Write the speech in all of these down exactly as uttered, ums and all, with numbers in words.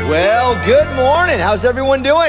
Well, good morning. How's everyone doing?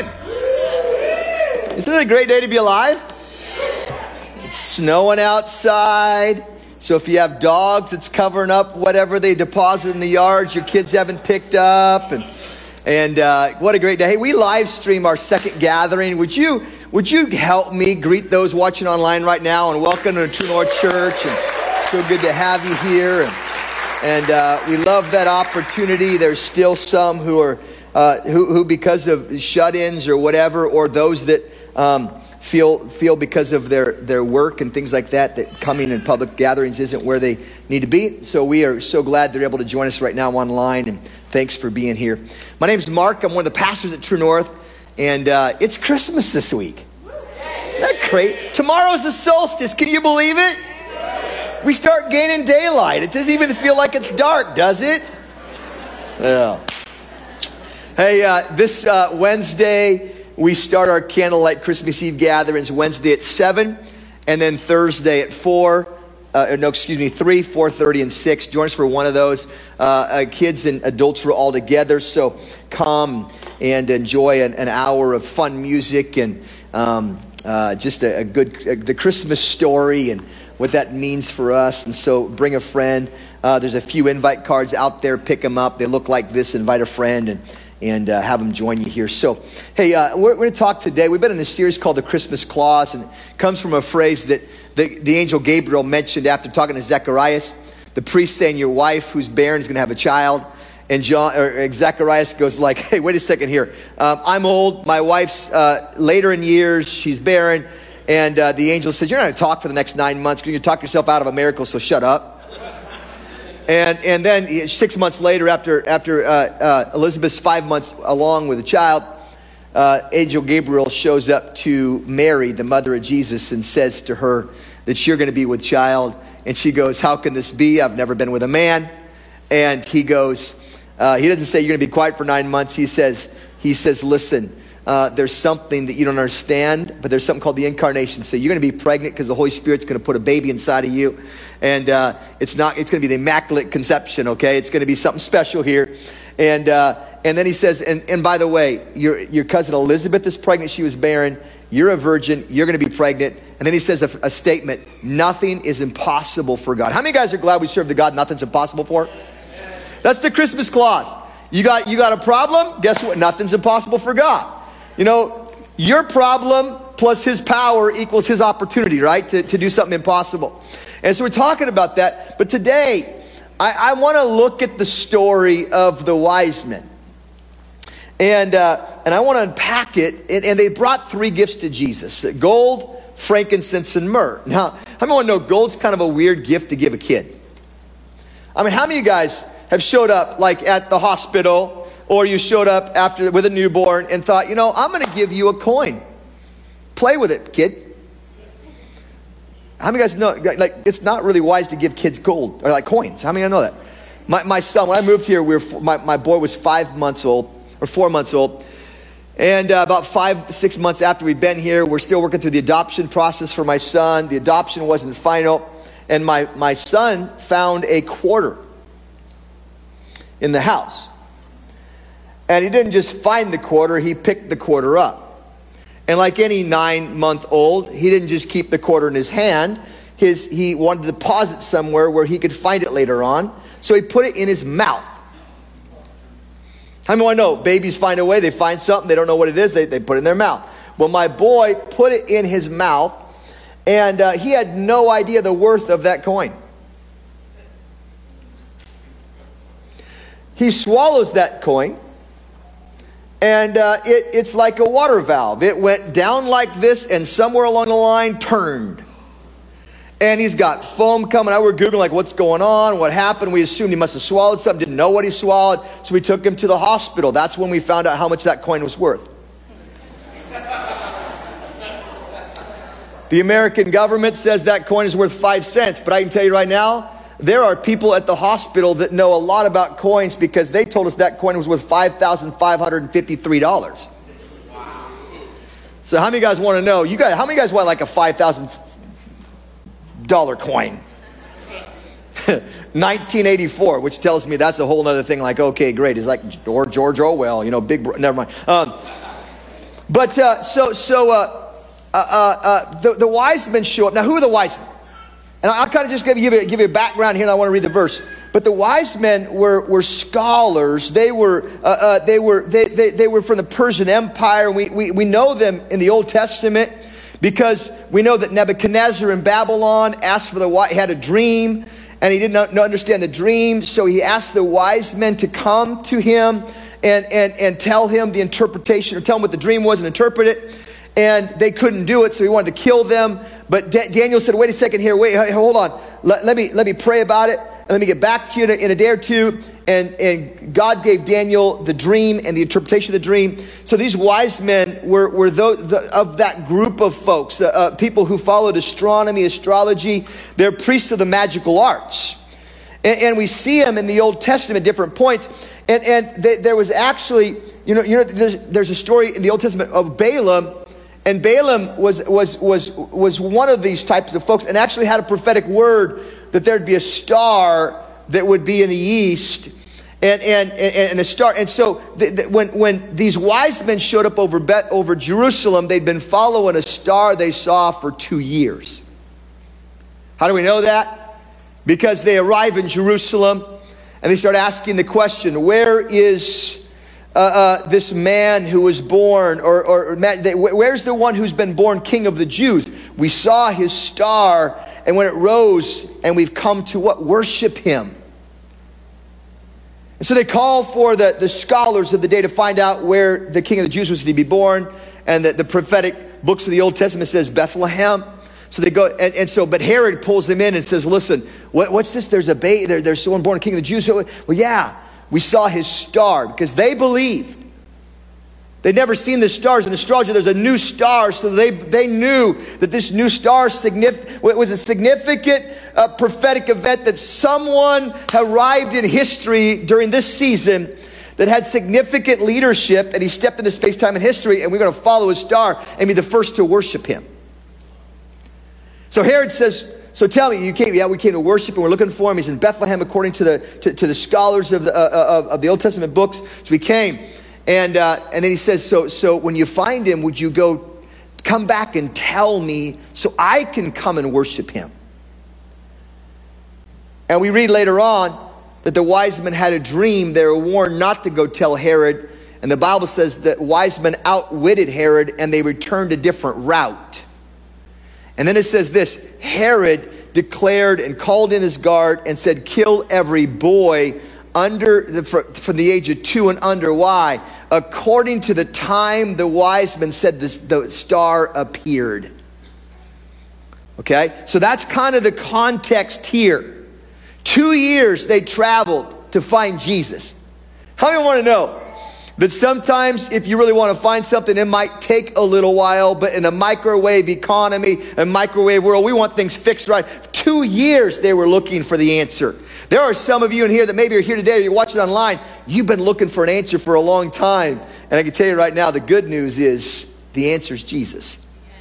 Isn't it a great day to be alive? It's snowing outside. So if you have dogs, it's covering up whatever they deposit in the yards your kids haven't picked up. And and uh, what a great day. Hey, we live stream our second gathering. Would you would you help me greet those watching online right now and welcome to True North Church. And so good to have you here. And, and uh, we love that opportunity. There's still some who are uh, who, who because of shut-ins or whatever, or those that um, feel feel because of their, their work and things like that, that coming in public gatherings isn't where they need to be. So we are so glad they're able to join us right now online, and thanks for being here. My name is Mark. I'm one of the pastors at True North, and uh, it's Christmas this week. Isn't that great? Tomorrow's the solstice. Can you believe it? We start gaining daylight. It doesn't even feel like it's dark, does it? Yeah. Hey, uh, this uh, Wednesday, we start our candlelight Christmas Eve gatherings Wednesday at seven, and then Thursday at four. Uh, no, excuse me, three, four thirty, and six. Join us for one of those. Uh, uh, kids and adults are all together, so come and enjoy an, an hour of fun music and um, uh, just a, a good, uh, the Christmas story and what that means for us. And so bring a friend. Uh, there's a few invite cards out there. Pick them up. They look like this. Invite a friend and and uh, have them join you here. So, hey, uh, we're, we're going to talk today. We've been in a series called The Christmas Clause, and it comes from a phrase that the, the angel Gabriel mentioned after talking to Zacharias. The priest saying, your wife who's barren is going to have a child. And John, or Zacharias goes like, hey, wait a second here. Um, I'm old. My wife's uh, later in years. She's barren. And uh, the angel says, you're not going to talk for the next nine months. You're going to talk yourself out of a miracle, so shut up. And and then six months later, after after uh, uh, Elizabeth's five months along with a child, uh, angel Gabriel shows up to Mary, the mother of Jesus, and says to her that you're going to be with child. And she goes, how can this be? I've never been with a man. And he goes, uh, he doesn't say you're going to be quiet for nine months. He says, he says, listen, uh, there's something that you don't understand, but there's something called the incarnation. So you're going to be pregnant because the Holy Spirit's going to put a baby inside of you. And uh, it's not. It's going to be the Immaculate Conception, okay? It's going to be something special here. And uh, and then he says, and, and by the way, your your cousin Elizabeth is pregnant. She was barren. You're a virgin. You're going to be pregnant. And then he says a, a statement, nothing is impossible for God. How many guys are glad we serve the God nothing's impossible for? That's the Christmas clause. You got, you got a problem? Guess what? Nothing's impossible for God. You know, your problem plus his power equals his opportunity, right? To, to do something impossible. And so we're talking about that. But today, I, I want to look at the story of the wise men. And uh, and I want to unpack it. And, and they brought three gifts to Jesus. Gold, frankincense, and myrrh. Now, how many want to know gold's kind of a weird gift to give a kid? I mean, how many of you guys have showed up like at the hospital, or you showed up after with a newborn and thought, you know, I'm going to give you a coin. Play with it, kid. How many of you guys know, like, it's not really wise to give kids gold, or like coins. How many of you know that? My my son, when I moved here, we were, my, my boy was five months old, or four months old. And uh, about five, six months after we'd been here, we're still working through the adoption process for my son. The adoption wasn't final. And my, my son found a quarter in the house. And he didn't just find the quarter, he picked the quarter up. And like any nine-month-old, he didn't just keep the quarter in his hand. His, he wanted to deposit somewhere where he could find it later on. So he put it in his mouth. How many want to know? Babies find a way. They find something. They don't know what it is. They, they put it in their mouth. Well, my boy put it in his mouth, and uh, he had no idea the worth of that coin. He swallows that coin. And uh, it, it's like a water valve. It went down like this and somewhere along the line turned. And he's got foam coming out. We're Googling like what's going on, what happened. We assumed he must have swallowed something, didn't know what he swallowed. So we took him to the hospital. That's when we found out how much that coin was worth. The American government says that coin is worth five cents. But I can tell you right now, there are people at the hospital that know a lot about coins because they told us that coin was worth five thousand five hundred fifty-three dollars. Wow. So how many guys want to know? You guys, how many guys want like a five thousand dollars coin? nineteen eighty-four, which tells me that's a whole other thing. Like, okay, great. It's like, or George Orwell, you know, big, bro- never mind. Um, but uh, so, so uh, uh, uh, the, the wise men show up. Now, who are the wise men? And I'll kind of just give you, give you a background here, and I want to read the verse. But the wise men were, were scholars. They were uh, uh, they were they, they they were from the Persian Empire. We, we we know them in the Old Testament because we know that Nebuchadnezzar in Babylon asked for the he had a dream, and he did not understand the dream. So he asked the wise men to come to him and and and tell him the interpretation, or tell him what the dream was and interpret it. And they couldn't do it, so he wanted to kill them. But Da- Daniel said, "Wait a second here. Wait, hold on. Let, let me let me pray about it. And let me get back to you in a, in a day or two." And, and God gave Daniel the dream and the interpretation of the dream. So these wise men were, were those, the, of that group of folks, uh, uh, people who followed astronomy, astrology. They're priests of the magical arts. And, and we see them in the Old Testament at different points. And, and they, there was actually, you know, you know there's, there's a story in the Old Testament of Balaam. And Balaam was, was, was, was one of these types of folks, and actually had a prophetic word that there'd be a star that would be in the east, and and and, and a star. And so the, the, when when these wise men showed up over Bet, over Jerusalem, they'd been following a star they saw for two years. How do we know that? Because they arrive in Jerusalem and they start asking the question, where is uh, uh, this man who was born, or, or they, where's the one who's been born King of the Jews? We saw his star, and when it rose, and we've come to what? Worship him. And so they call for the, the scholars of the day to find out where the King of the Jews was to be born. And the, the prophetic books of the Old Testament says Bethlehem. So they go, and, and so, but Herod pulls them in and says, listen, what, what's this? There's a baby, there, there's someone born King of the Jews. Well, yeah, we saw his star, because they believed. They'd never seen the stars in astrology. There's a new star, so they they knew that this new star signif- was a significant uh, prophetic event, that someone arrived in history during this season that had significant leadership, and he stepped into space, time, and history, and we're going to follow his star and be the first to worship him. So Herod says, so tell me, you came, yeah, we came to worship, and we're looking for him. He's in Bethlehem, according to the to, to the scholars of the uh, of, of the Old Testament books. So we came. And uh, and then he says, so so when you find him, would you go come back and tell me so I can come and worship him? And we read later on that the wise men had a dream. They were warned not to go tell Herod. And the Bible says that wise men outwitted Herod, and they returned a different route. And then it says this, Herod declared and called in his guard and said, kill every boy under the, from the age of two and under. Why? According to the time the wise men said this, the star appeared. Okay, so that's kind of the context here. Two years they traveled to find Jesus. How many want to know that sometimes if you really want to find something, it might take a little while, but in a microwave economy, a microwave world, we want things fixed right. Two years they were looking for the answer. There are some of you in here that maybe are here today, or you're watching online, you've been looking for an answer for a long time. And I can tell you right now, the good news is the answer is Jesus.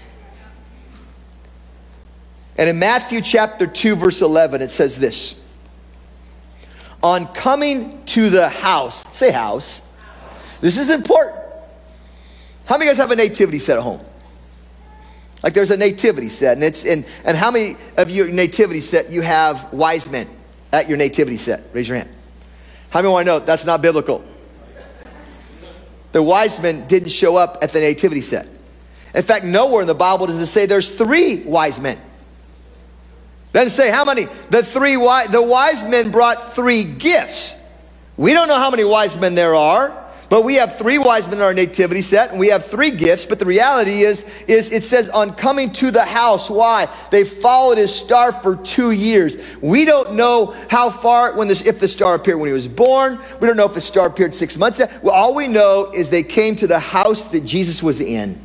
And in Matthew chapter two, verse eleven, it says this. On coming to the house, say house. This is important. How many of you guys have a nativity set at home? Like there's a nativity set, and it's and and how many of your nativity set you have wise men at your nativity set? Raise your hand. How many want to know that's not biblical? The wise men didn't show up at the nativity set. In fact, nowhere in the Bible does it say there's three wise men. It doesn't say how many. The three wise, the wise men brought three gifts. We don't know how many wise men there are, but we have three wise men in our nativity set, and we have three gifts. But the reality is, is it says on coming to the house. Why? They followed his star for two years. We don't know how far, when this, if the star appeared when he was born. We don't know if the star appeared six months ago. Well, all we know is they came to the house that Jesus was in.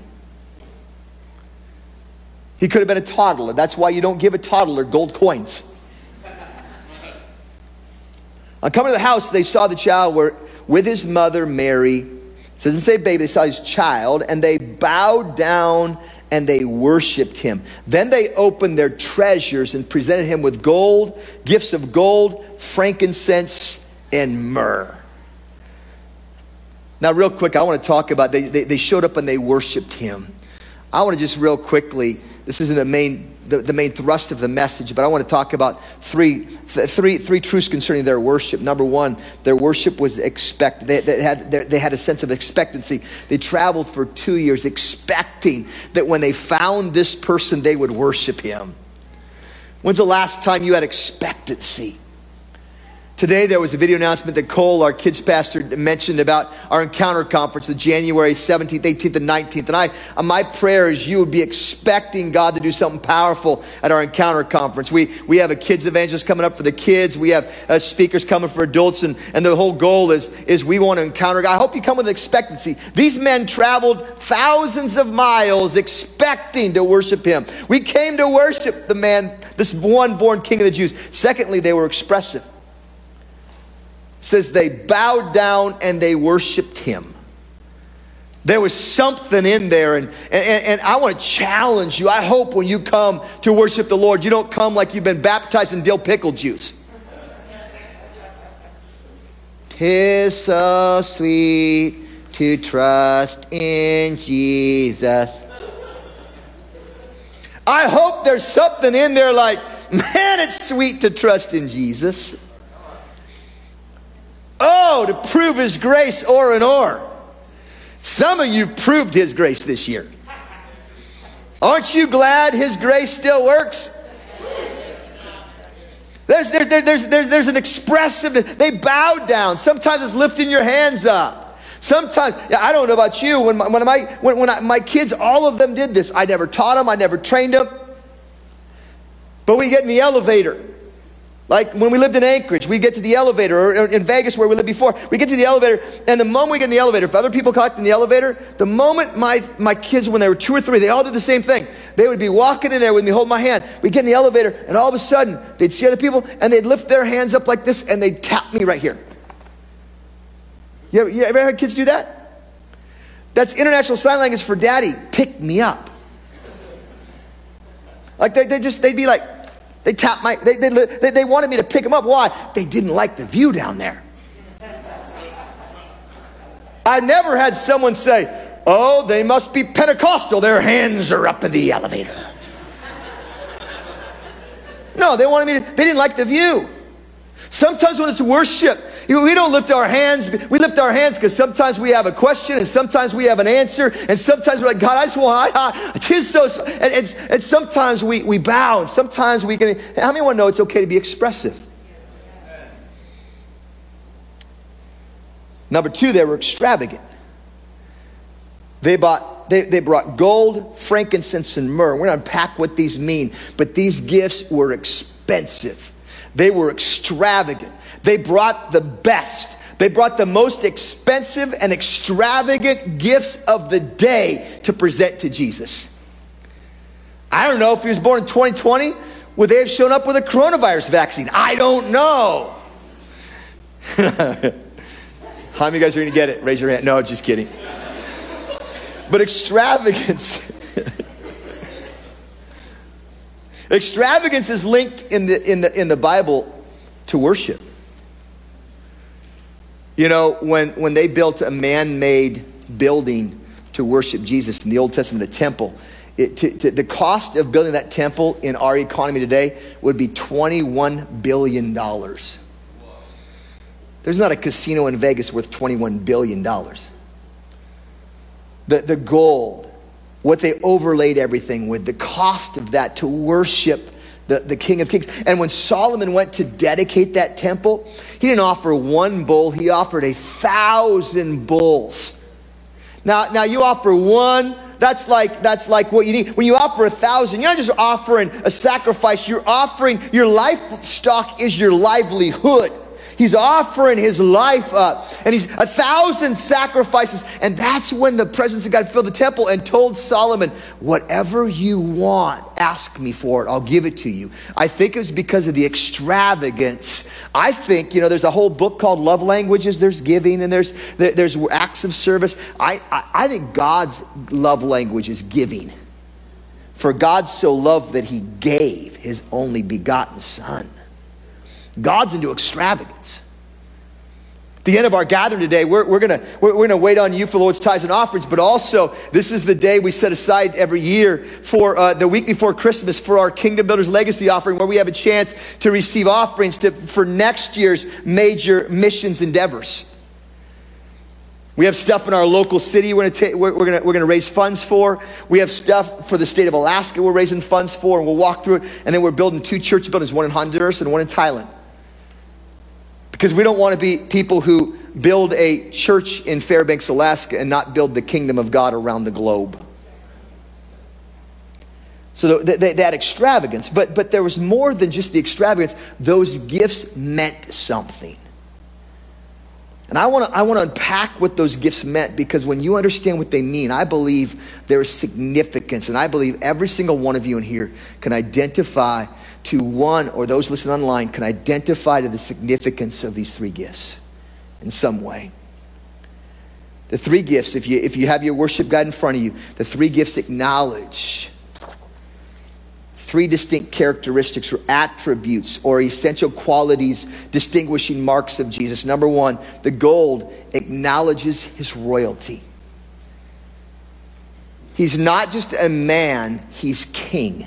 He could have been a toddler. That's why you don't give a toddler gold coins. On coming to the house, they saw the child were with his mother Mary. It doesn't say baby, they saw his child, and they bowed down and they worshiped him. Then they opened their treasures and presented him with gold, gifts of gold, frankincense, and myrrh. Now, real quick, I want to talk about, they, they, they showed up and they worshiped him. I want to just real quickly, this isn't the main, the, the main thrust of the message, but I want to talk about three, th- three, three truths concerning their worship. Number one, their worship was expect. They, they, had, they had a sense of expectancy. They traveled for two years expecting that when they found this person, they would worship him. When's the last time you had expectancy? Today there was a video announcement that Cole, our kids pastor, mentioned about our Encounter Conference, the January seventeenth, eighteenth, and nineteenth. And I, my prayer is you would be expecting God to do something powerful at our Encounter Conference. We we have a kids evangelist coming up for the kids. We have uh, speakers coming for adults. And, and the whole goal is, is we want to encounter God. I hope you come with expectancy. These men traveled thousands of miles expecting to worship him. We came to worship the man, this one born King of the Jews. Secondly, they were expressive. Says they bowed down and they worshiped him. There was something in there, and, and, and I want to challenge you. I hope when you come to worship the Lord, you don't come like you've been baptized in dill pickle juice. 'Tis so sweet to trust in Jesus. I hope there's something in there like, man, it's sweet to trust in Jesus. Oh, to prove his grace o'er and o'er. Some of you proved his grace this year. Aren't you glad his grace still works? There's, there, there, there's, there's, there's an expressiveness. They bowed down. Sometimes it's lifting your hands up. Sometimes, I don't know about you, when my, when, my, when, when I, my kids, all of them did this. I never taught them. I never trained them. But we get in the elevator. Like when we lived in Anchorage, we get to the elevator, or in Vegas where we lived before, we get to the elevator, and the moment we get in the elevator, if other people collect in the elevator, the moment my, my kids, when they were two or three, they all did the same thing. They would be walking in there with me, holding my hand. We'd get in the elevator, and all of a sudden, they'd see other people, and they'd lift their hands up like this, and they'd tap me right here. You ever, you ever had kids do that? That's International Sign Language for daddy, pick me up. Like they, they just, they'd be like, They tapped my, they, they, they, they wanted me to pick them up. Why? They didn't like the view down there. I never had someone say, oh, they must be Pentecostal. Their hands are up in the elevator. No, they wanted me to, they didn't like the view. Sometimes when it's worship, we don't lift our hands. We lift our hands because sometimes we have a question, and sometimes we have an answer, and sometimes we're like, God, I just want, I, I, it is so, and, and, and sometimes we, we bow, and sometimes we can, how many want to know it's okay to be expressive? Number two, they were extravagant. They bought, they, they brought gold, frankincense, and myrrh. We're going to unpack what these mean, but these gifts were expensive. They were extravagant. They brought the best. They brought the most expensive and extravagant gifts of the day to present to Jesus. I don't know if he was born in twenty twenty, would they have shown up with a coronavirus vaccine? I don't know. How many of you guys are going to get it? Raise your hand. No, just kidding. But extravagance. Extravagance is linked in the in the in the Bible to worship. You know, when when they built a man-made building to worship Jesus in the Old Testament, the temple, it, to, to, the cost of building that temple in our economy today would be twenty-one billion dollars. There's not a casino in Vegas worth twenty-one billion dollars. The the gold, what they overlaid everything with, the cost of that to worship the, the King of Kings. And when Solomon went to dedicate that temple, he didn't offer one bull, he offered a thousand bulls. Now, now you offer one, that's like that's like what you need. When you offer a thousand, you're not just offering a sacrifice, you're offering, your livestock is your livelihood. He's offering his life up, and he's a thousand sacrifices. And that's when the presence of God filled the temple and told Solomon, whatever you want, ask me for it. I'll give it to you. I think it was because of the extravagance. I think, you know, there's a whole book called Love Languages. There's giving and there's there's acts of service. I, I, I think God's love language is giving. For God so loved that he gave his only begotten son. God's into extravagance. At the end of our gathering today, we're, we're going we're, we're gonna wait on you for the Lord's tithes and offerings, but also this is the day we set aside every year for uh, the week before Christmas for our Kingdom Builders Legacy offering, where we have a chance to receive offerings to, for next year's major missions endeavors. We have stuff in our local city we're going we're, we're to we're going to raise funds for. We have stuff for the state of Alaska we're raising funds for, and we'll walk through it. And then we're building two church buildings, one in Honduras and one in Thailand. Because we don't want to be people who build a church in Fairbanks, Alaska, and not build the kingdom of God around the globe. So th- th- that extravagance, but but there was more than just the extravagance. Those gifts meant something. And I want to I want to unpack what those gifts meant, because when you understand what they mean, I believe there is significance. And I believe every single one of you in here can identify to one, or those listening online can identify to the significance of these three gifts in some way. The three gifts, if you if you have your worship guide in front of you, the three gifts acknowledge three distinct characteristics or attributes or essential qualities, distinguishing marks of Jesus. Number one, the gold acknowledges his royalty. He's not just a man, he's king.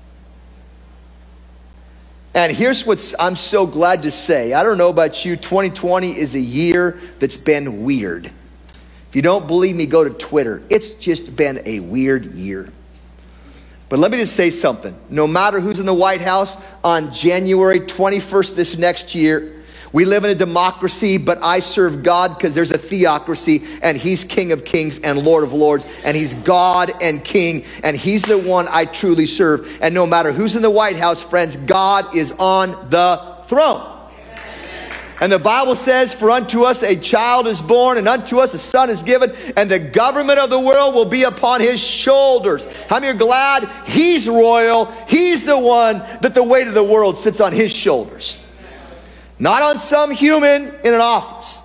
And here's what I'm so glad to say. I don't know about you, twenty twenty is a year that's been weird. If you don't believe me, go to Twitter. It's just been a weird year. But let me just say something. No matter who's in the White House on January twenty-first this next year, we live in a democracy, but I serve God because there's a theocracy, and he's King of Kings and Lord of Lords, and he's God and King, and he's the one I truly serve. And no matter who's in the White House, friends, God is on the throne. And the Bible says, for unto us a child is born, and unto us a son is given, and the government of the world will be upon his shoulders. How many are glad he's royal? He's the one that the weight of the world sits on his shoulders. Not on some human in an office.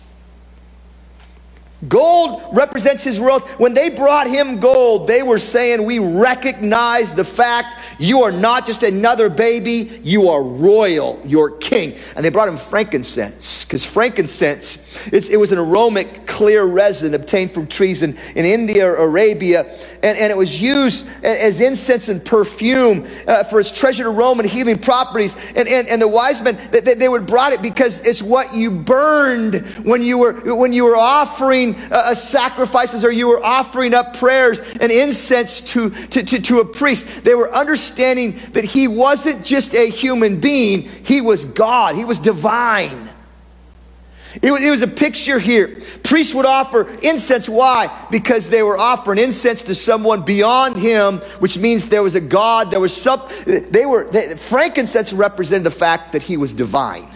Gold represents his wealth. When they brought him gold, they were saying, we recognize the fact you are not just another baby, you are royal, you're king. And they brought him frankincense, because frankincense, it's, it was an aromatic, clear resin obtained from trees in, in India or Arabia. And, and it was used as incense and perfume uh, for its treasured aroma and healing properties. And, and, and the wise men, they, they would brought it because it's what you burned when you were, when you were offering uh, sacrifices, or you were offering up prayers and incense to, to, to, to a priest. They were understanding that he wasn't just a human being, he was God, he was divine. It was, it was a picture here. Priests would offer incense. Why? Because they were offering incense to someone beyond him, which means there was a God, there was some, they were, they, frankincense represented the fact that he was divine.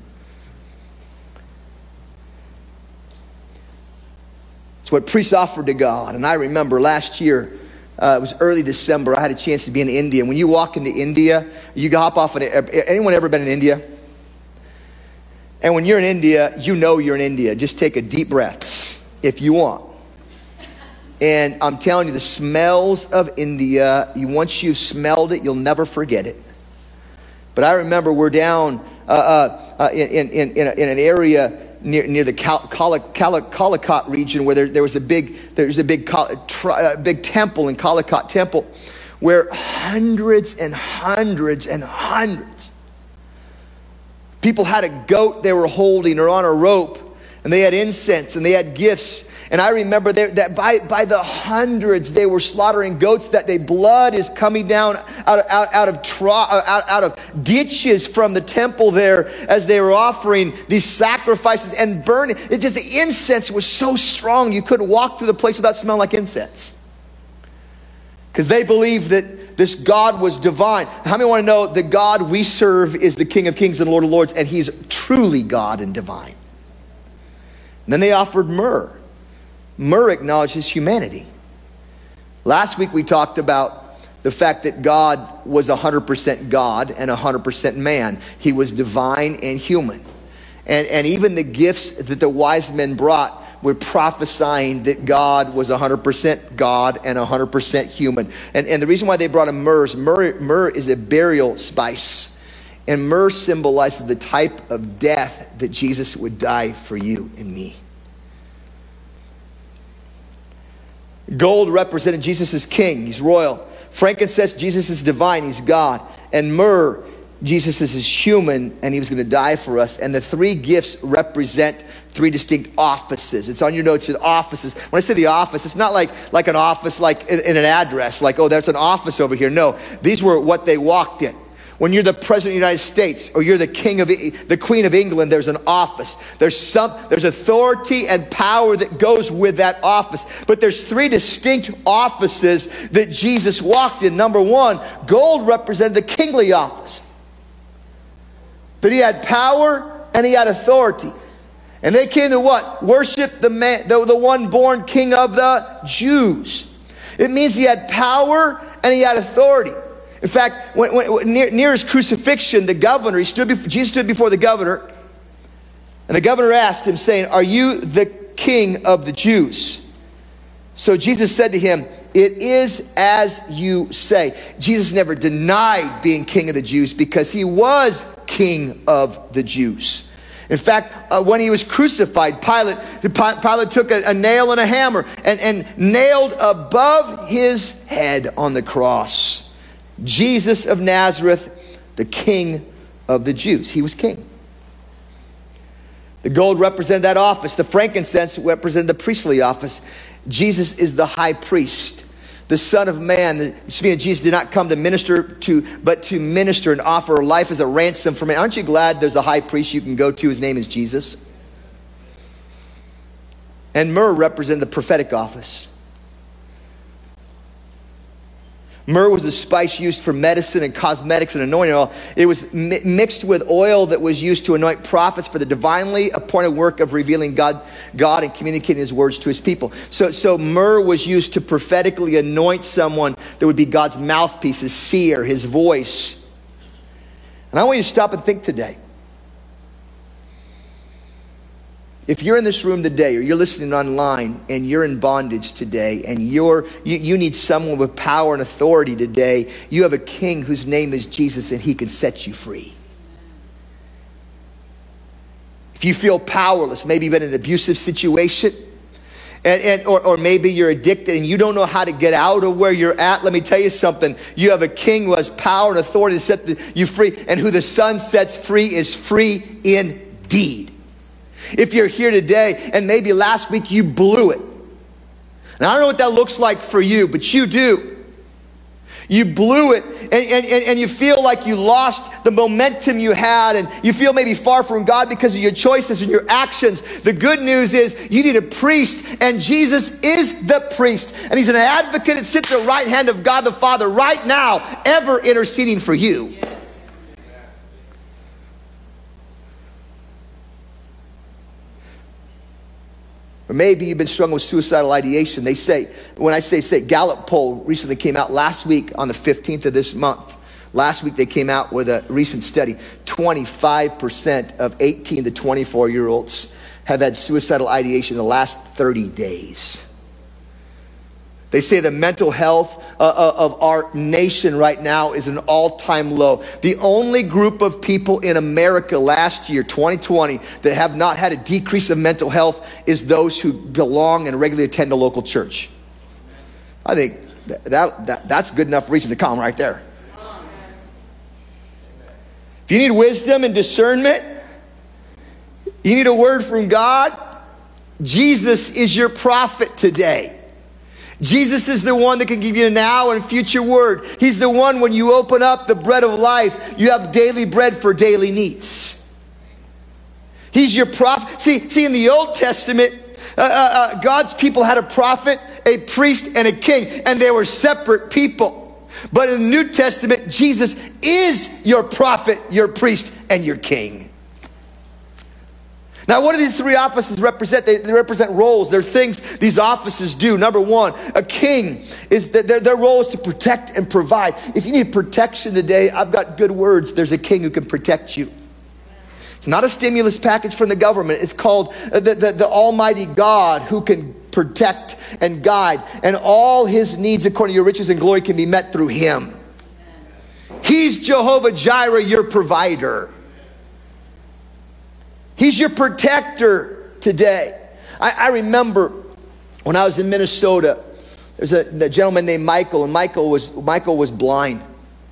It's what priests offered to God. And I remember last year, uh, it was early December, I had a chance to be in India. When you walk into India, you hop off, an, anyone ever been in India? And when you're in India, you know you're in India. Just take a deep breath if you want. And I'm telling you, the smells of India, you, once you've smelled it, you'll never forget it. But I remember we're down uh, uh, uh, in, in, in, a, in an area near near the Cal- Cali- Cali- Calicut region, where there, there was a big there was a big tri- big temple in Calicut Temple, where hundreds and hundreds and hundreds people had a goat they were holding or on a rope, and they had incense and they had gifts. And I remember they, that by, by the hundreds they were slaughtering goats, that their blood is coming down out of, out, out, of tro- out, out of ditches from the temple there as they were offering these sacrifices and burning. It just, the incense was so strong you couldn't walk through the place without smelling like incense. Because they believed that this God was divine. How many want to know the God we serve is the King of Kings and Lord of Lords, and he's truly God and divine? And then they offered myrrh. Myrrh acknowledges humanity. Last week we talked about the fact that God was one hundred percent God and one hundred percent man. He was divine and human. And, and even the gifts that the wise men brought were prophesying that God was one hundred percent God and one hundred percent human. And, and the reason why they brought him myrrh is myrrh, myrrh is a burial spice. And myrrh symbolizes the type of death that Jesus would die for you and me. Gold represented Jesus as king. He's royal. Frankincense, Jesus is divine. He's God. And myrrh, Jesus is human, and he was going to die for us. And the three gifts represent three distinct offices. It's on your notes, the offices. When I say the office, it's not like, like an office like in, in an address, like, oh, there's an office over here. No, these were what they walked in. When you're the president of the United States or you're the king of the Queen of England, there's an office. There's some there's authority and power that goes with that office. But there's three distinct offices that Jesus walked in. Number one, gold represented the kingly office. That he had power and he had authority. And they came to what? Worship the man, the, the one born king of the Jews. It means he had power and he had authority. In fact, when, when, near, near his crucifixion, the governor, he stood before, Jesus stood before the governor, and the governor asked him, saying, "Are you the king of the Jews?" So Jesus said to him, "It is as you say." Jesus never denied being king of the Jews because he was king of the Jews. In fact, uh, when he was crucified, Pilate, Pilate took a, a nail and a hammer and, and nailed above his head on the cross, Jesus of Nazareth, the King of the Jews. He was king. The gold represented that office. The frankincense represented the priestly office. Jesus is the high priest, the Son of Man. Speaking of Jesus, did not come to minister to, but to minister and offer life as a ransom for man. Aren't you glad there's a high priest you can go to? His name is Jesus. And myrrh represented the prophetic office. Myrrh was a spice used for medicine and cosmetics and anointing oil. It was mi- mixed with oil that was used to anoint prophets for the divinely appointed work of revealing God, God and communicating his words to his people. So, so myrrh was used to prophetically anoint someone that would be God's mouthpiece, his seer, his voice. And I want you to stop and think today. If you're in this room today or you're listening online and you're in bondage today and you're, you, you need someone with power and authority today, you have a king whose name is Jesus and he can set you free. If you feel powerless, maybe you've been in an abusive situation, and, and or, or maybe you're addicted and you don't know how to get out of where you're at, let me tell you something. You have a king who has power and authority to set the, you free, and who the Son sets free is free indeed. If you're here today and maybe last week you blew it. Now I don't know what that looks like for you, but you do. You blew it and, and, and you feel like you lost the momentum you had, and you feel maybe far from God because of your choices and your actions. The good news is you need a priest, and Jesus is the priest. And he's an advocate that sits at the right hand of God the Father right now, ever interceding for you. Or maybe you've been struggling with suicidal ideation. They say, when I say, say, Gallup poll recently came out last week on the fifteenth of this month. Last week they came out with a recent study. twenty-five percent of eighteen to twenty-four year olds have had suicidal ideation in the last thirty days. They say the mental health uh, of our nation right now is an all-time low. The only group of people in America last year, twenty twenty, that have not had a decrease of mental health is those who belong and regularly attend a local church. I think that, that, that that's good enough reason to come right there. If you need wisdom and discernment, you need a word from God, Jesus is your prophet today. Jesus is the one that can give you a now and future word. He's the one, when you open up the bread of life, you have daily bread for daily needs. He's your prophet. See, see in the Old Testament, uh, uh, God's people had a prophet, a priest, and a king, and they were separate people. But in the New Testament, Jesus is your prophet, your priest, and your king. Now, what do these three offices represent? They, they represent roles. They're things these offices do. Number one, a king, is that their, their role is to protect and provide. If you need protection today, I've got good words. There's a king who can protect you. His not a stimulus package from the government. It's called the, the, the Almighty God, who can protect and guide. And all his needs according to your riches and glory can be met through him. He's Jehovah Jireh, your provider. He's your protector today. I, I remember when I was in Minnesota, there's a, a gentleman named Michael, and Michael was, Michael was blind.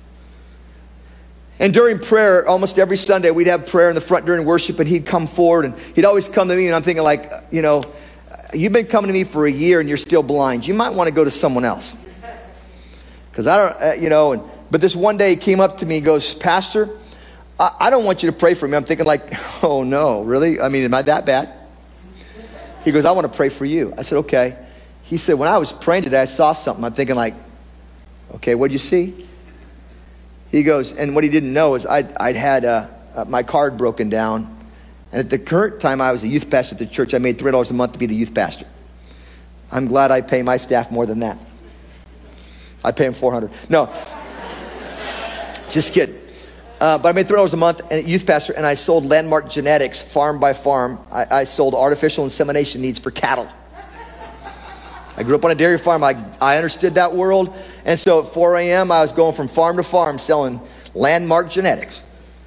And during prayer, almost every Sunday, we'd have prayer in the front during worship, and he'd come forward, and he'd always come to me, and I'm thinking like, you know, you've been coming to me for a year, and you're still blind. You might want to go to someone else. Because I don't, uh, you know, and, but this one day he came up to me and goes, Pastor, I, I don't want you to pray for me. I'm thinking like, oh no, really? I mean, am I that bad? He goes, I want to pray for you. I said, okay. He said, when I was praying today, I saw something. I'm thinking like, okay, what'd you see? He goes, and what he didn't know is I'd, I'd had uh, uh, my card broken down. And at the current time, I was a youth pastor at the church. I made three dollars a month to be the youth pastor. I'm glad I pay my staff more than that. I pay them four hundred dollars. No, just kidding. Uh, but I made three dollars a month and youth pastor, and I sold Landmark Genetics farm by farm. I, I sold artificial insemination needs for cattle. I grew up on a dairy farm. I, I understood that world. And so at four a.m., I was going from farm to farm selling Landmark Genetics.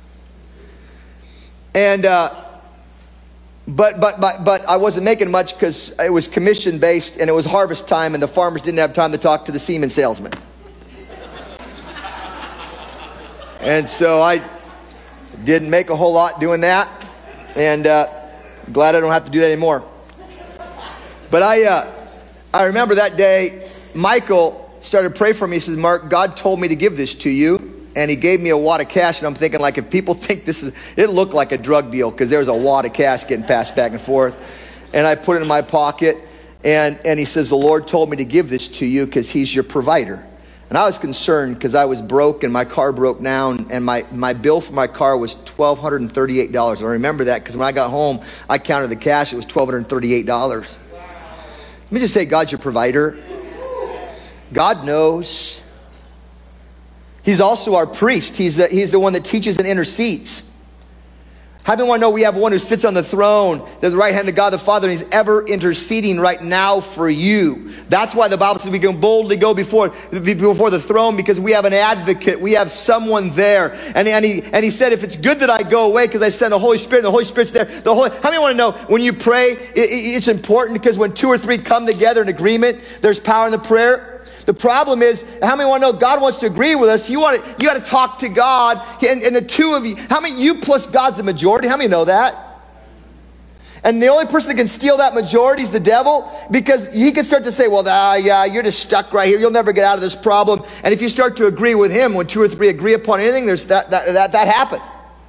And, uh, but, but, but, but I wasn't making much because it was commission based and it was harvest time and the farmers didn't have time to talk to the semen salesman. And so I didn't make a whole lot doing that. And uh, glad I don't have to do that anymore. But I... Uh, I remember that day, Michael started praying for me. He says, Mark, God told me to give this to you. And he gave me a wad of cash. And I'm thinking, like, if people think this is, it looked like a drug deal because there was a wad of cash getting passed back and forth. And I put it in my pocket. And, and he says, the Lord told me to give this to you because he's your provider. And I was concerned because I was broke and my car broke down. And my, my bill for my car was one thousand two hundred thirty-eight dollars. I remember that because when I got home, I counted the cash. It was one thousand two hundred thirty-eight dollars. Let me just say, God's your provider. God knows. He's also our priest. He's the, he's the one that teaches and intercedes. How many want to know we have one who sits on the throne, at the right hand of God the Father, and he's ever interceding right now for you. That's why the Bible says we can boldly go before, before the throne, because we have an advocate. We have someone there. And, and, he, and he said, if it's good that I go away because I send the Holy Spirit, and the Holy Spirit's there. The Holy, how many want to know when you pray, it, it, it's important because when two or three come together in agreement, there's power in the prayer. The problem is, how many want to know God wants to agree with us? You want to, you got to talk to God, and, and the two of you. How many? You plus God's the majority. How many know that? And the only person that can steal that majority is the devil, because he can start to say, "Well, ah, yeah, you're just stuck right here. You'll never get out of this problem." And if you start to agree with him, when two or three agree upon anything, there's that that that, that happens.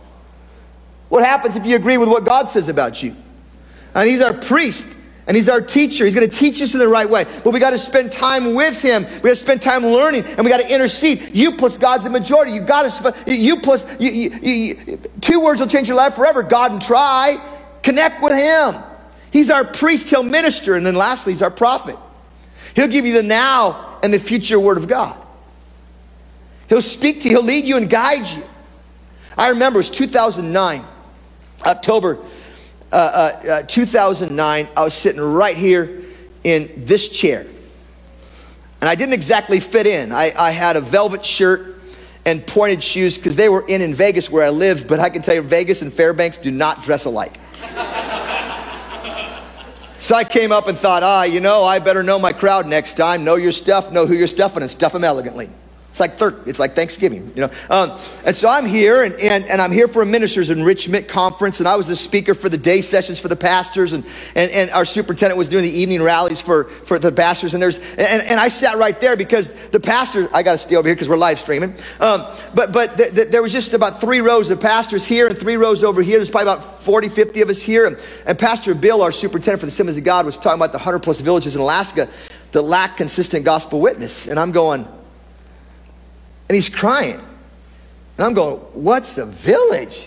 What happens if you agree with what God says about you? And he's our priest. And he's our teacher. He's going to teach us in the right way. But we got to spend time with him. We got to spend time learning, and we got to intercede. You plus God's the majority. You got to. You plus. You, you, you, two words will change your life forever. God and try. Connect with him. He's our priest. He'll minister, and then lastly, he's our prophet. He'll give you the now and the future word of God. He'll speak to you. He'll lead you and guide you. I remember it was two thousand nine, October. Uh, uh, uh, two thousand nine, I was sitting right here in this chair. And I didn't exactly fit in. I, I had a velvet shirt and pointed shoes because they were in in Vegas where I lived. But I can tell you, Vegas and Fairbanks do not dress alike. So I came up and thought, ah, you know, I better know my crowd next time. Know your stuff, know who you're stuffing, and stuff them elegantly. It's like third, it's like Thanksgiving, you know. Um, and so I'm here, and, and, and I'm here for a Ministers Enrichment Conference, and I was the speaker for the day sessions for the pastors, and, and, and our superintendent was doing the evening rallies for, for the pastors. And there's and, and I sat right there because the pastor, I got to stay over here because we're live streaming. Um, but but th- th- there was just about three rows of pastors here and three rows over here. There's probably about forty, fifty of us here. And, and Pastor Bill, our superintendent for the Assemblies of God, was talking about the one hundred plus villages in Alaska that lack consistent gospel witness. And I'm going... And he's crying. And I'm going, what's a village?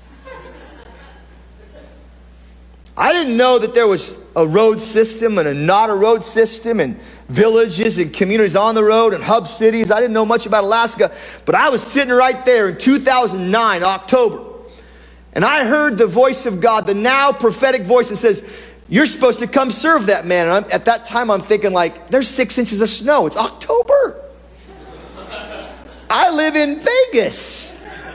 I didn't know that there was a road system and a not a road system and villages and communities on the road and hub cities. I didn't know much about Alaska. But I was sitting right there in two thousand nine, October. And I heard the voice of God, the now prophetic voice that says, you're supposed to come serve that man. And I'm, at that time, I'm thinking like, there's six inches of snow. It's October. I live in Vegas.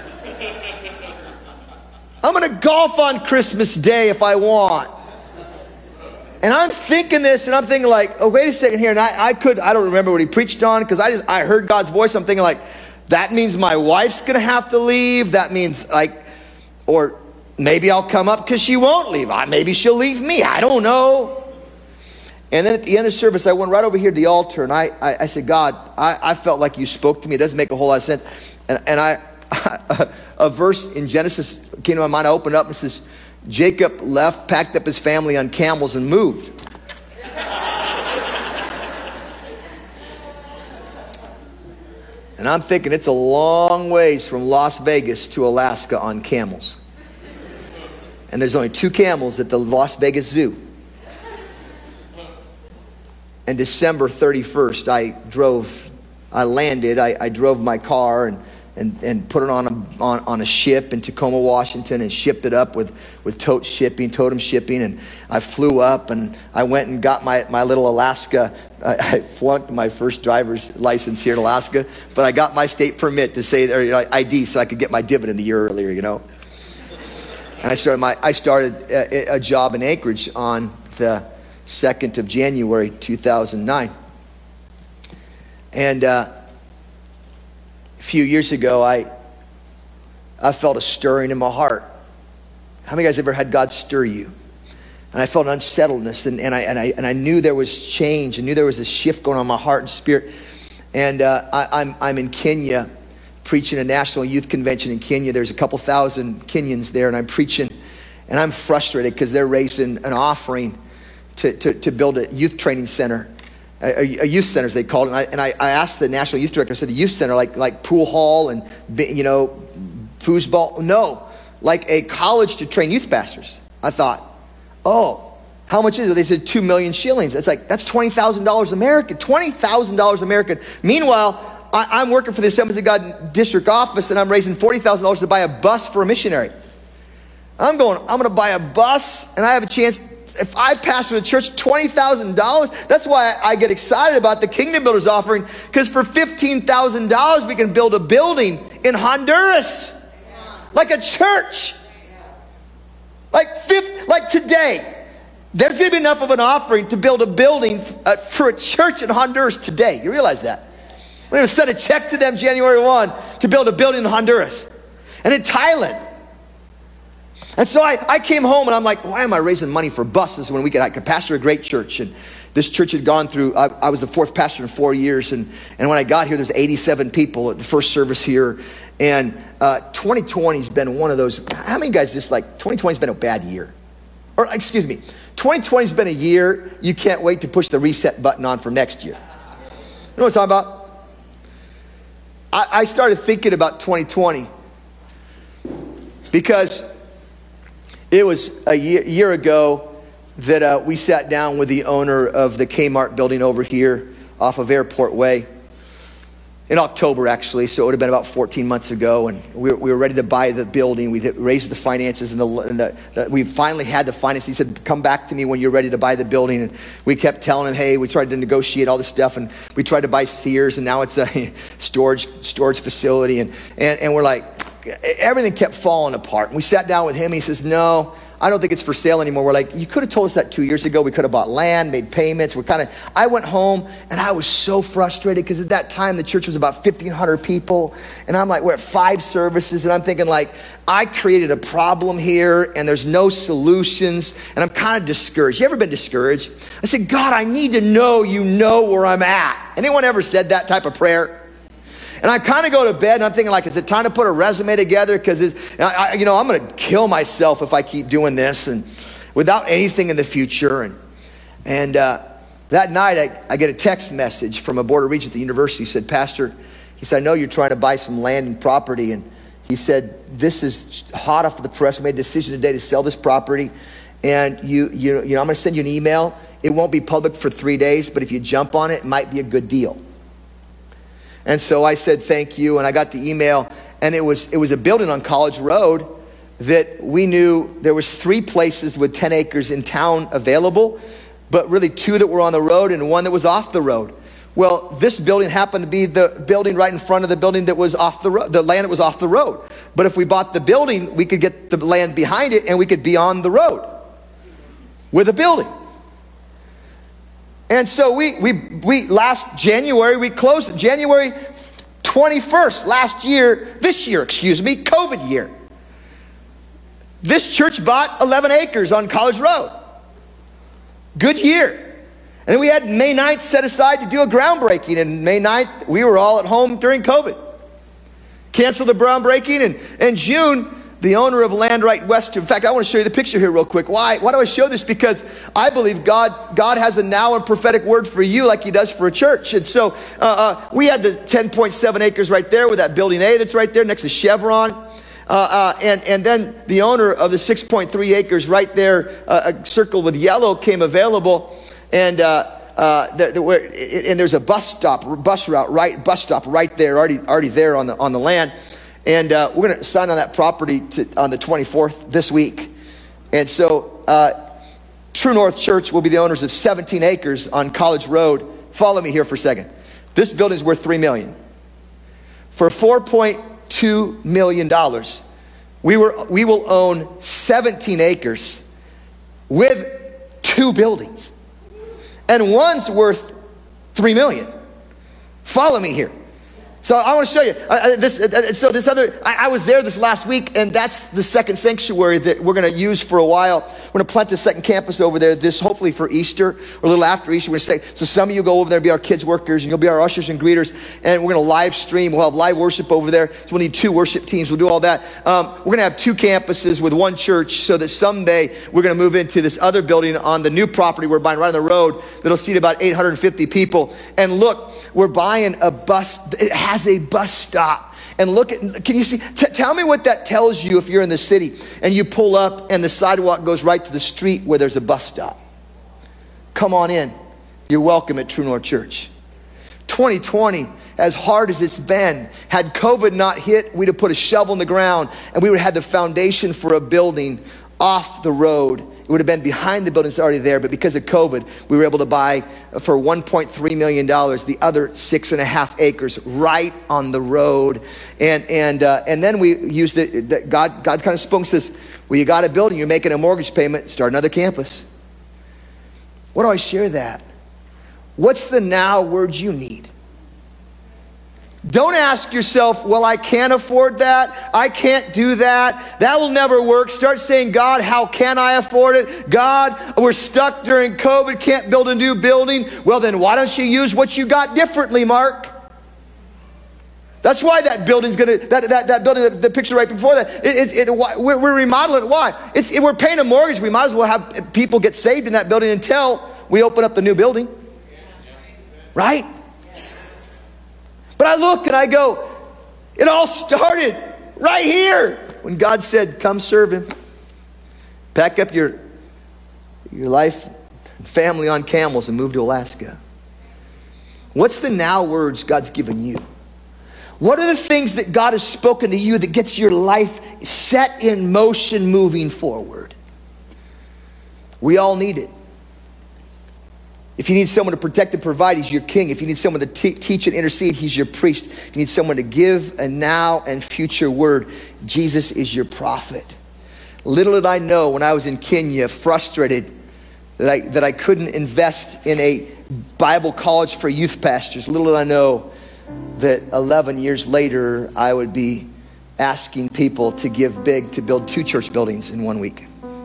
I'm going to golf on Christmas Day if I want. And I'm thinking this, and I'm thinking like, oh, wait a second here. And I, I could, I don't remember what he preached on, because I just, I heard God's voice. I'm thinking like, that means my wife's going to have to leave. That means like, or maybe I'll come up because she won't leave. Maybe she'll leave me. I don't know. And then at the end of service, I went right over here to the altar, and I, I, I said, God, I, I felt like you spoke to me. It doesn't make a whole lot of sense. And, and I, a verse in Genesis came to my mind. I opened up and it says, Jacob left, packed up his family on camels and moved. And I'm thinking it's a long ways from Las Vegas to Alaska on camels. And there's only two camels at the Las Vegas Zoo. And December thirty-first, I drove, I landed, I, I drove my car and, and, and put it on a, on, on a ship in Tacoma, Washington, and shipped it up with, with tote shipping, totem shipping. And I flew up and I went and got my, my little Alaska, I, I flunked my first driver's license here in Alaska, but I got my state permit to say, or, you know, I D, so I could get my dividend a year earlier, you know. And I started my I started a, a job in Anchorage on the second of January two thousand nine. And uh, a few years ago, I I felt a stirring in my heart. How many of you guys ever had God stir you? And I felt an unsettledness, and, and I and I and I knew there was change. I knew there was a shift going on in my heart and spirit. And uh, I, I'm I'm in Kenya, preaching a national youth convention in Kenya. There's a couple thousand Kenyans there, and I'm preaching, and I'm frustrated because they're raising an offering to, to, to build a youth training center, a, a youth center as they call it. And I, and I, I asked the national youth director, I said, a youth center like like pool hall and, you know, foosball? No, like a college to train youth pastors. I thought, oh, how much is it? They said two million shillings. It's like, that's twenty thousand dollars American, twenty thousand dollars American. Meanwhile, I, I'm working for the Assemblies of God district office, and I'm raising forty thousand dollars to buy a bus for a missionary. I'm going, I'm going to buy a bus, and I have a chance. If I pastor the church, twenty thousand dollars. That's why I get excited about the Kingdom Builders offering, because for fifteen thousand dollars, we can build a building in Honduras, like a church. Like fifth, like today, there's going to be enough of an offering to build a building uh, for a church in Honduras today. You realize that? We're going to send a check to them January first to build a building in Honduras and in Thailand. And so I, I came home and I'm like, why am I raising money for buses when we could, I could pastor a great church? And this church had gone through, I, I was the fourth pastor in four years. And, and when I got here, there's eighty-seven people at the first service here. And uh, twenty twenty has been one of those, how many guys just like, twenty twenty has been a bad year? Or excuse me, twenty twenty has been a year you can't wait to push the reset button on for next year. You know what I'm talking about? I, I started thinking about twenty twenty because it was a year, year ago that uh, we sat down with the owner of the Kmart building over here off of Airport Way. In October, actually, so it would have been about fourteen months ago, and we were, we were ready to buy the building. We raised the finances, and, the, and the, the, we finally had the finances. He said, come back to me when you're ready to buy the building. And we kept telling him, hey, we tried to negotiate all this stuff, and we tried to buy Sears, and now it's a storage storage facility. And, and, and we're like, everything kept falling apart. And we sat down with him, and he says, no, I don't think it's for sale anymore. We're like, you could have told us that two years ago. We could have bought land, made payments. We're kind of, I went home and I was so frustrated because at that time the church was about fifteen hundred people. And I'm like, we're at five services. And I'm thinking like, I created a problem here and there's no solutions. And I'm kind of discouraged. You ever been discouraged? I said, God, I need to know you know where I'm at. Anyone ever said that type of prayer? And I kind of go to bed and I'm thinking like, is it time to put a resume together? Because, you know, I'm going to kill myself if I keep doing this and without anything in the future. And and uh, that night I, I get a text message from a board of regents at the university. He said, Pastor, he said, I know you're trying to buy some land and property. And he said, this is hot off the press. We made a decision today to sell this property. And you, you, you know, I'm going to send you an email. It won't be public for three days, but if you jump on it, it might be a good deal. And so I said, thank you. And I got the email, and it was it was a building on College Road that we knew there was three places with ten acres in town available, but really two that were on the road and one that was off the road. Well, this building happened to be the building right in front of the building that was off the road, the land that was off the road. But if we bought the building, we could get the land behind it and we could be on the road with a building. And so we, we, we last January, we closed it. January twenty-first, last year, this year, excuse me, COVID year. This church bought eleven acres on College Road. Good year. And then we had May ninth set aside to do a groundbreaking. And May ninth, we were all at home during COVID. Canceled the groundbreaking. And in June, the owner of land right west. In fact, I want to show you the picture here real quick. Why? Why do I show this? Because I believe God, God has a now and prophetic word for you like he does for a church. And so uh, uh, we had the ten point seven acres right there with that building A that's right there next to Chevron. Uh, uh, and, and then the owner of the six point three acres right there, uh, circled with yellow, came available. And uh, uh, there, there, and there's a bus stop, bus route, right, bus stop right there, already, already there on the on the land. And uh, we're going to sign on that property to, on the twenty-fourth this week. And so, uh, True North Church will be the owners of seventeen acres on College Road. Follow me here for a second. This building is worth three million dollars. For four point two million dollars, we were we will own seventeen acres with two buildings. And one's worth three million dollars. Follow me here. So I want to show you uh, this. Uh, so this other, I, I was there this last week, and that's the second sanctuary that we're going to use for a while. We're going to plant the second campus over there. This hopefully for Easter or a little after Easter. We're going to say, so some of you go over there and be our kids workers, and you'll be our ushers and greeters, and we're going to live stream. We'll have live worship over there. So we'll need two worship teams. We'll do all that. Um, we're going to have two campuses with one church, so that someday we're going to move into this other building on the new property we're buying right on the road that'll seat about eight hundred fifty people. And look, we're buying a bus. It has a bus stop. And look at, can you see, t- tell me what that tells you if you're in the city and you pull up and the sidewalk goes right to the street where there's a bus stop. Come on in. You're welcome at True North Church. twenty twenty, as hard as it's been, had COVID not hit, we'd have put a shovel in the ground and we would have had the foundation for a building off the road. It would have been behind the building that's already there, but because of COVID, we were able to buy for one point three million dollars the other six and a half acres right on the road. And and uh, and then we used it, God, God kind of spoke and says, well, you got a building, you're making a mortgage payment, start another campus. What do I share that? What's the now word you need? Don't ask yourself, well, I can't afford that. I can't do that. That will never work. Start saying, God, how can I afford it? God, we're stuck during COVID, can't build a new building. Well, then why don't you use what you got differently, Mark? That's why that building's going to, that, that, that building, the, the picture right before that, it, it, it, we're, we're remodeling it. Why? It's, it, we're paying a mortgage. We might as well have people get saved in that building until we open up the new building. Right? But I look and I go, it all started right here when God said, come serve him. Pack up your, your life and family on camels and move to Alaska. What's the now words God's given you? What are the things that God has spoken to you that gets your life set in motion moving forward? We all need it. If you need someone to protect and provide, he's your king. If you need someone to te- teach and intercede, he's your priest. If you need someone to give a now and future word, Jesus is your prophet. Little did I know when I was in Kenya, frustrated that I, that I couldn't invest in a Bible college for youth pastors. Little did I know that eleven years later, I would be asking people to give big to build two church buildings in one week.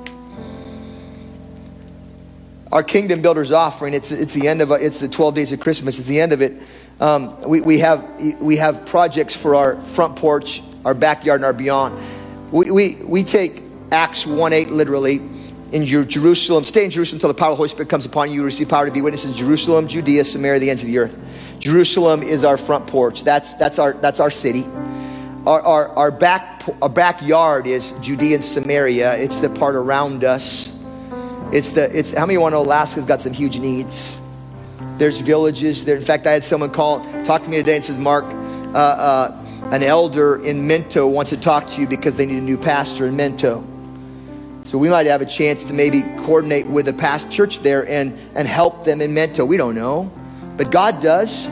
Our Kingdom Builders offering, it's it's the end of, a, it's the twelve days of Christmas, it's the end of it. Um, we, we have we have projects for our front porch, our backyard, and our beyond. We we, we take Acts one eight literally. In your Jerusalem, stay in Jerusalem until the power of the Holy Spirit comes upon you. You receive power to be witnesses in Jerusalem, Judea, Samaria, the ends of the earth. Jerusalem is our front porch. That's that's our that's our city. Our our, our back our backyard is Judea and Samaria. It's the part around us. It's the it's how many want to know Alaska's got some huge needs? There's villages there. In fact, I had someone call talk to me today and says, Mark, uh, uh, an elder in Minto wants to talk to you because they need a new pastor in Minto. So we might have a chance to maybe coordinate with a past church there and, and help them in Minto. We don't know, but God does.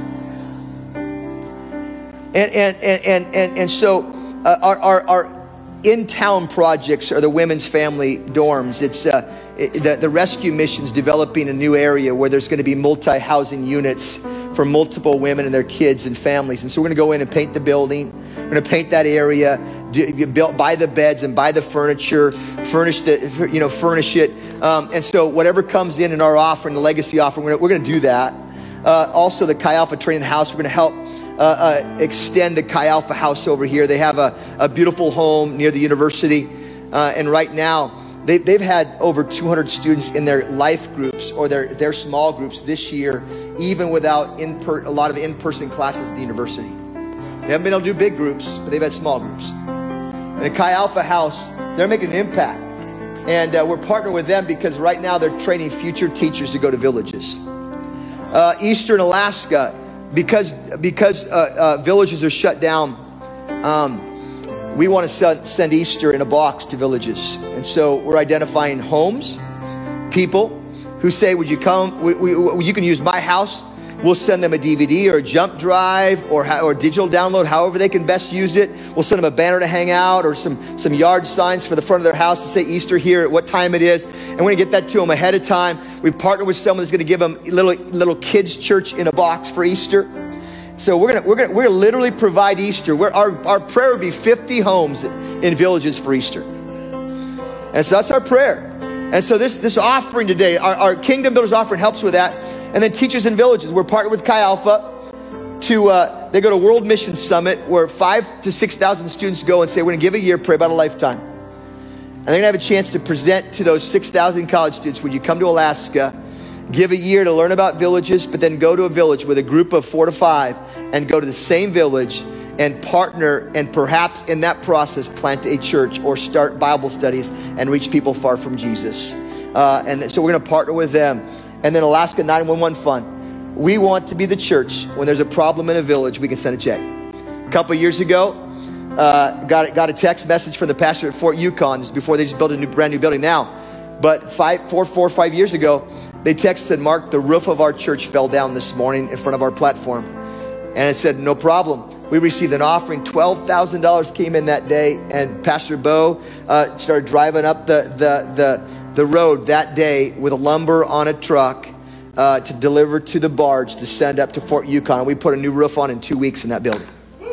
And and and and and so uh, our, our our in-town projects are the women's family dorms. It's uh, it, the the rescue mission's developing a new area where there's going to be multi-housing units for multiple women and their kids and families. And so we're going to go in and paint the building. We're going to paint that area. You build, buy the beds and buy the furniture, furnish the, you know, furnish it. Um, and so whatever comes in in our offering, the legacy offering, we're, we're going to do that. Uh, also, the Chi Alpha Training House, we're going to help uh, uh, extend the Chi Alpha House over here. They have a, a beautiful home near the university. Uh, and right now, they, they've had over two hundred students in their life groups or their, their small groups this year, even without in per, a lot of in-person classes at the university. They haven't been able to do big groups, but they've had small groups. And the Chi Alpha House, they're making an impact. And uh, we're partnering with them because right now they're training future teachers to go to villages. Uh, Eastern Alaska, because because uh, uh, villages are shut down, um, we want to send Easter in a box to villages. And so we're identifying homes, people who say, would you come, we, we, you can use my house. We'll send them a D V D or a jump drive or or digital download, however they can best use it. We'll send them a banner to hang out or some, some yard signs for the front of their house to say Easter here at what time it is. And we're going to get that to them ahead of time. We partner with someone that's going to give them a little, little kids church in a box for Easter. So we're going to, we're going to, we're going to literally provide Easter. We're, our, our prayer would be fifty homes in villages for Easter. And so that's our prayer. And so this, this offering today, our, our Kingdom Builders offering helps with that. And then teachers in villages. We're partnered with Chi Alpha to, uh, they go to World Mission Summit where five to six thousand students go and say, we're going to give a year, pray about a lifetime. And they're going to have a chance to present to those six thousand college students, would you come to Alaska, give a year to learn about villages, but then go to a village with a group of four to five and go to the same village and partner and perhaps in that process plant a church or start Bible studies and reach people far from Jesus. Uh, and so we're going to partner with them. And then Alaska nine one one Fund. We want to be the church. When there's a problem in a village, we can send a check. A couple years ago, uh, got, got a text message from the pastor at Fort Yukon. This is before they just built a new, brand new building now. But five, four, four, five years ago, they texted, Mark, the roof of our church fell down this morning in front of our platform. And it said, no problem. We received an offering. twelve thousand dollars came in that day. And Pastor Bo uh, started driving up the, the, the, the road that day with lumber on a truck uh, to deliver to the barge to send up to Fort Yukon. And we put a new roof on in two weeks in that building.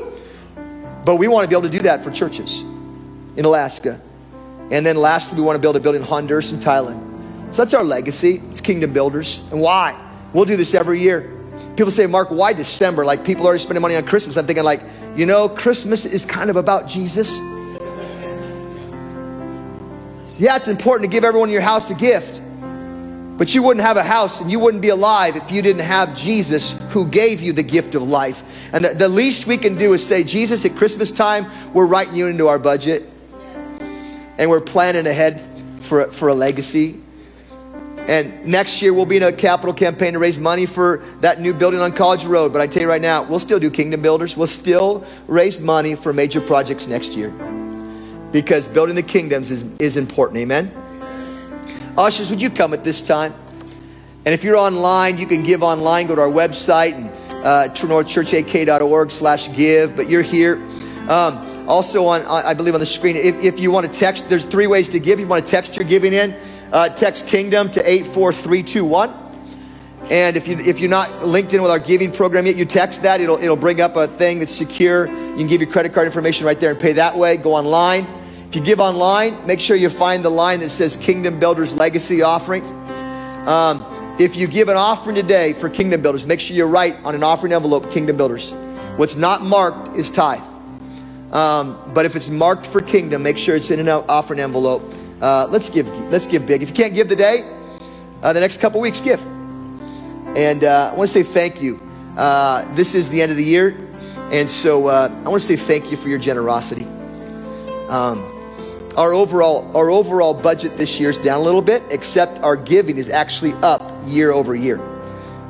But we want to be able to do that for churches in Alaska. And then lastly, we want to build a building in Honduras and Thailand. So that's our legacy. It's Kingdom Builders. And why? We'll do this every year. People say, Mark, why December? Like people are already spending money on Christmas. I'm thinking like, you know, Christmas is kind of about Jesus. Yeah, it's important to give everyone in your house a gift. But you wouldn't have a house and you wouldn't be alive if you didn't have Jesus who gave you the gift of life. And the, the least we can do is say, Jesus, at Christmas time, we're writing you into our budget. And we're planning ahead for, for a legacy. And next year we'll be in a capital campaign to raise money for that new building on College Road. But I tell you right now, we'll still do Kingdom Builders. We'll still raise money for major projects next year. Because building the kingdoms is, is important. Amen? Ushers, would you come at this time? And if you're online, you can give online. Go to our website and uh, true north church a k dot org slash give. But you're here. Um, also on, I believe on the screen, if, if you want to text, there's three ways to give. If you want to text your giving in, uh, text Kingdom to eight four three two one. And if, you, if you're not linked in with our giving program yet, you text that. It'll, it'll bring up a thing that's secure. You can give your credit card information right there and pay that way. Go online. If you give online, make sure you find the line that says Kingdom Builders Legacy Offering. Um, if you give an offering today for Kingdom Builders, make sure you write on an offering envelope, Kingdom Builders. What's not marked is tithe. Um, but if it's marked for Kingdom, make sure it's in an offering envelope. Uh, let's give let's give big. If you can't give today, uh, the next couple weeks, give. And uh, I want to say thank you. Uh, this is the end of the year. And so uh, I want to say thank you for your generosity. Um, Our overall, our overall budget this year is down a little bit, except our giving is actually up year over year.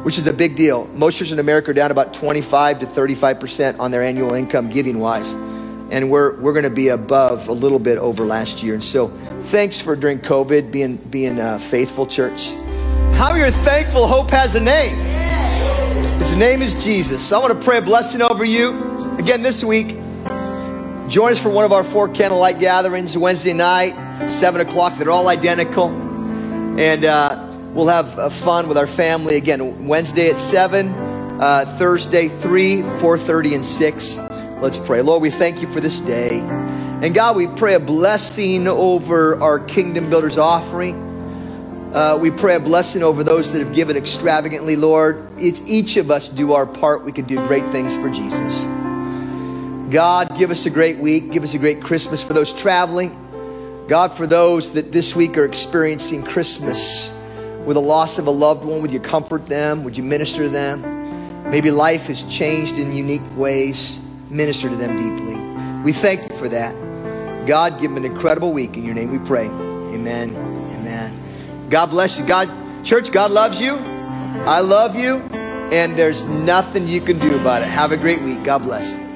which is a big deal. Most churches in America are down about twenty-five to thirty-five percent on their annual income giving-wise. And we're we're going to be above a little bit over last year. And so thanks for, during COVID, being, being a faithful church. How you're thankful Hope has a name. His name is Jesus. I want to pray a blessing over you. Again, this week, join us for one of our four candlelight gatherings Wednesday night, seven o'clock. They're all identical. And uh, we'll have uh, fun with our family. Again, Wednesday at seven, uh, Thursday three, four thirty, and six. Let's pray. Lord, we thank you for this day. And God, we pray a blessing over our Kingdom Builders offering. Uh, we pray a blessing over those that have given extravagantly, Lord. Each, each of us do our part. We can do great things for Jesus. God, give us a great week. Give us a great Christmas for those traveling. God, for those that this week are experiencing Christmas with the loss of a loved one, would you comfort them? Would you minister to them? Maybe life has changed in unique ways. Minister to them deeply. We thank you for that. God, give them an incredible week. In your name we pray. Amen. Amen. God bless you. God, church, God loves you. I love you. And there's nothing you can do about it. Have a great week. God bless.